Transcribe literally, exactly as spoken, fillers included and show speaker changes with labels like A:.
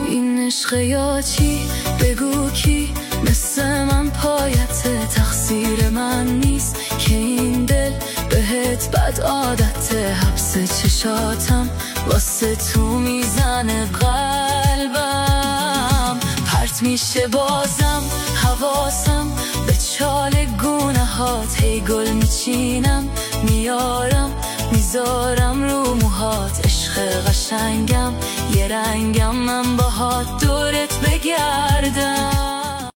A: این عشق یا چی؟ بگو کی مثل من پایت تقصیر من نیست که این دل بهت بد عادت حبس چشاتم واسه تو میزنه قلبم پرت میشه بازم حواسم به چال گونه هات هی گل میچینم میارم میذارم رو موهات عشق قشنگم یه رنگم من باهات دورت بگردم